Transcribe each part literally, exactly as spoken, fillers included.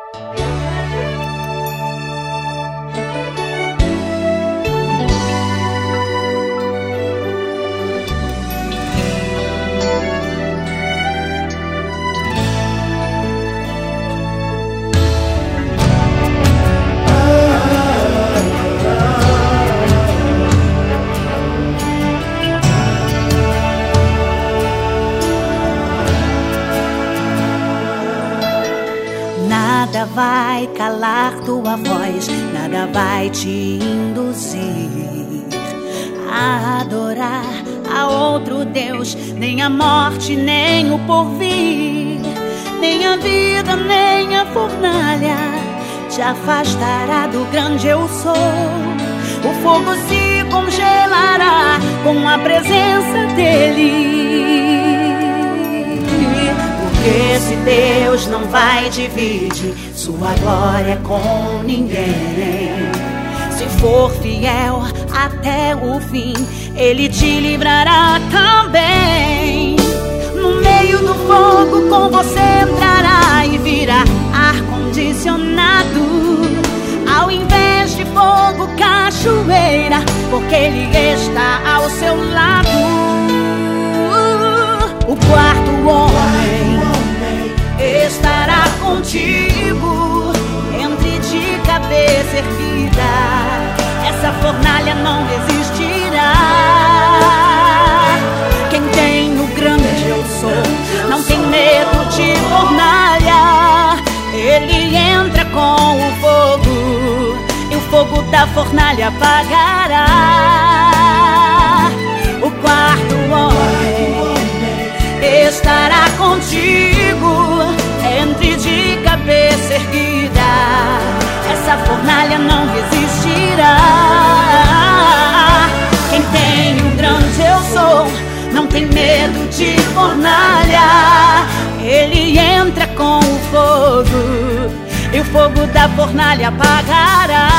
Nada vai calar tua voz, nada vai te induzir a adorar a outro Deus, nem a morte, nem o porvir, nem a vida, nem a fornalha te afastará do grande eu sou. O fogo se congelará com a presença dele. Esse Deus não vai dividir sua glória com ninguém. Se for fiel até o fim, Ele te livrará também. No meio do fogo com você entrará e virá ar-condicionado. Ao invés de fogo, cachoeira, porque Ele está ao seu lado. O quarto homem estará contigo, entre de cabeça erguida, essa fornalha não resistirá. Quem tem o grande eu sou, não tem medo de fornalha. Ele entra com o fogo, e o fogo da fornalha apagará. O quarto homem estará contigo, entre de cabeça erguida, essa fornalha não resistirá. Quem tem o grande eu sou, não tem medo de fornalha. Ele entra com o fogo, e o fogo da fornalha apagará.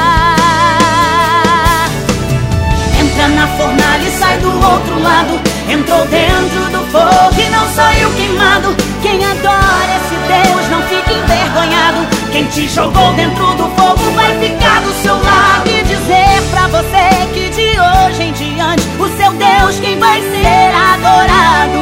Entra na fornalha e sai do outro lado. Entrou dentro do fogo e não saiu queimado. Quem adora esse Deus não fica envergonhado. Quem te jogou dentro do fogo vai ficar do seu lado e dizer pra você que de hoje em diante o seu Deus quem vai ser adorado.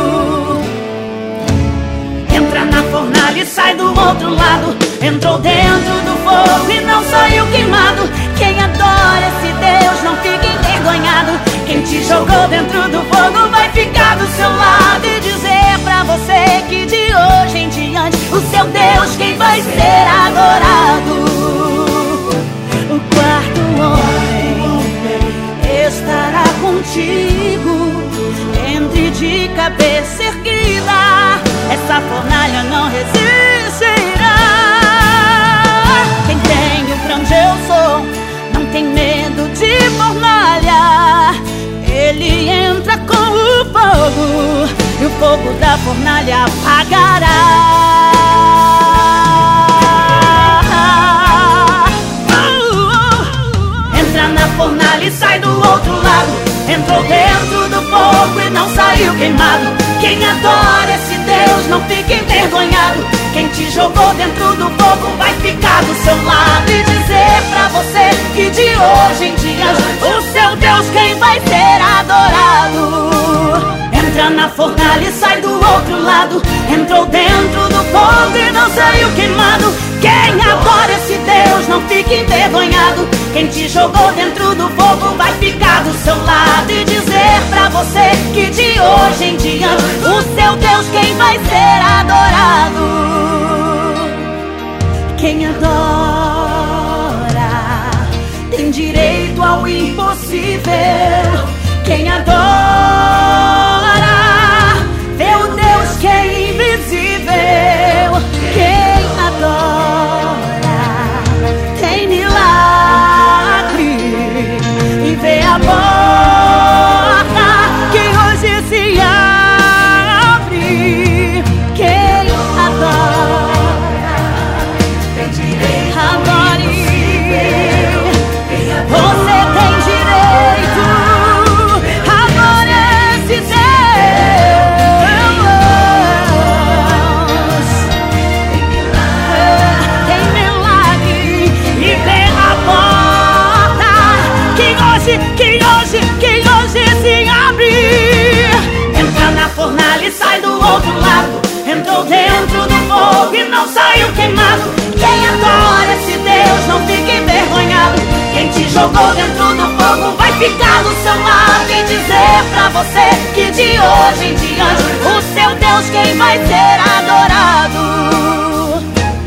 Entra na fornalha e sai do outro lado. Entrou dentro do fogo e não saiu queimado. Quem adora esse Deus não fica envergonhado. Quem te jogou dentro do fogo vai ficar do seu lado e dizer pra você que de hoje em diante o seu Deus quem vai ser adorado. O quarto homem estará contigo, entre de cabeça erguida, essa fornalha não resistirá. Quem tem o grande eu sou, não tem medo de fornalha. Ele entra com o fogo, e o fogo da fornalha apagará. Entra na fornalha e sai do outro lado. Entrou dentro do fogo e não saiu queimado. Quem adora esse Deus não fica envergonhado. Quem te jogou dentro do fogo vai ficar do seu lado e dizer pra você que de hoje em diante o seu Deus quem vai ser adorado. Entra na fornalha e sai do outro lado. Entrou dentro do fogo e não saiu queimado. Quem adora esse Deus não fica envergonhado. Quem te jogou dentro do fogo vai ficar do seu lado e dizer pra você que de hoje em diante o seu Deus quem vai ser adorado. Quem adora tem direito ao impossível. Quem adora vê o Deus que é invisível. Quem adora tem milagre e vê a porta que hoje se abre. Quem adora tem direito. Adore. Você tem direito. Adore. seu lado e dizer pra você que de hoje em diante o seu Deus quem vai ser adorado.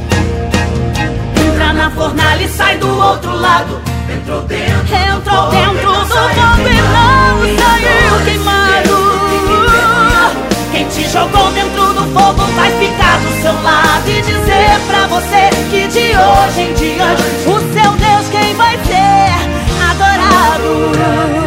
Entra na fornalha e sai do outro lado. Entrou dentro, entrou dentro do fogo e não saiu queimado. Quem te jogou dentro do fogo vai ficar do seu lado e dizer pra você que de hoje em diante o seu Deus quem vai ser adorado.